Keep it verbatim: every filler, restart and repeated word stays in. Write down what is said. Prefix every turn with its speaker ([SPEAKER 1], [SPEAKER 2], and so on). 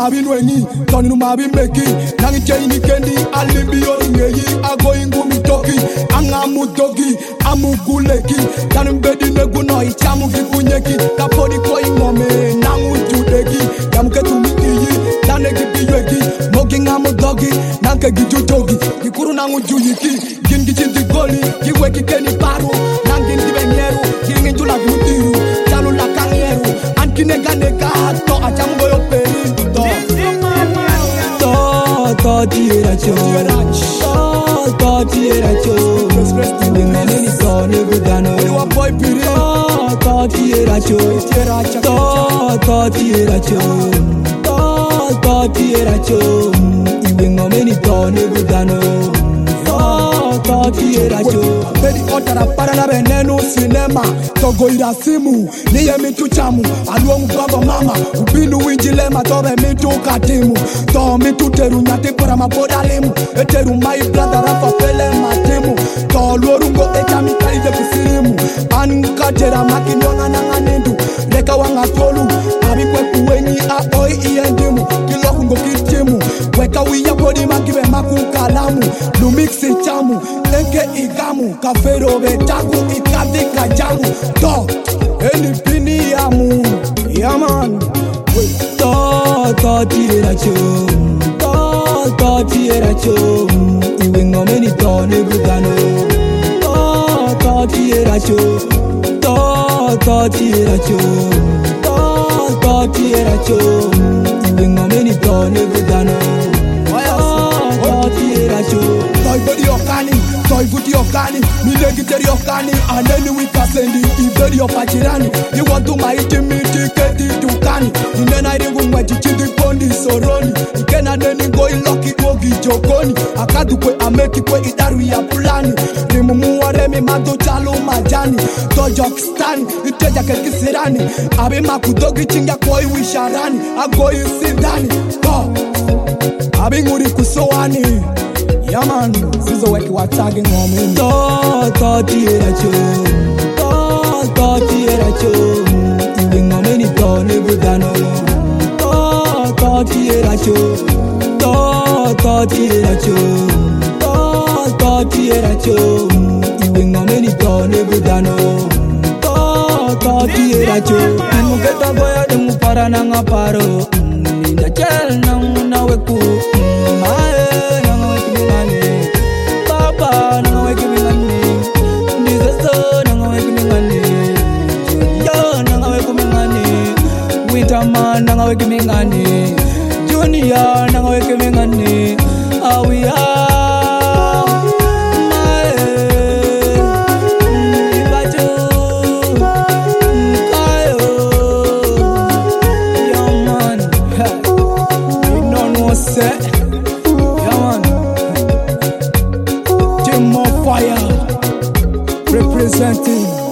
[SPEAKER 1] mabi nwengi toni nu mabi meki nangi cheni kendi alimbi oringeyi ago ingu mitoki anga mudogi amuguleki tanmbedi neguno ichamu kikunyeki kapodi ko ingome nangu judeki yamuke tumikiyi tanegi biyeki mogi ngamu dogi nanke gijudogi kikuru nangu juyiki gingi chinti goli kiweki keni paru nangi ndibenyeru kingi njula gutiru chalu la karieru ankine ganeka to achamgo yo peri to to to tira cho to to tira cho ngene to ne budano wa boy piri to to tira cho to to tira cho to to tira cho iwe ngene to ne budano to tira cho bedi otara para na benenu cinema togo irasimu niye mitu chamu aluongu baba mama ubinu winjilema tobe mitu katimu to mitu teru nyati para maboda limu eteru mai blanda rafa pele matimu to luorungo echami kaide kusirimu ankatera makinyonga nanganendu reka wanga tolu abikwe kuwenyi a oi iendimu kilokungo kitimu weka wiya bodi makibe makukalamu lumixi chamu enke igamu kafero betagu ikadi kajamu to eni pini yamu yaman to to tira cho to to tira cho iwe ngomeni to ne budano to to tira cho to to tira cho to to tira cho iwe ngomeni to ne budano to tira cho toy body okani toy body okani milegi teri okani aneni wikasendi iberi opachirani you want to my intimate keti dukani inena iringu mwechi chidi kondi soroni ikena neni go iloki kogi jokoni akadu kwe ameki kwe idaru ya pulani rimumu waremi mado chalo majani tojokstani iteja kekisirani abe makudogi chinga koi wisharani agoi sidani to abe nguri kusowani yaman sizo weki watagi ngome to to tira cho to to tira cho iwe ngome ni to ne budano to to tira cho to to tira cho to to tira cho iwe ngome ni to ne budano to to tira cho imo keta boya de mu para na ngaparo ninda chel na na weku mae man nanga weke mingani junior nanga weke mingani awi ah mae ibaju kayo yaman non wase yaman Jimo Fire representing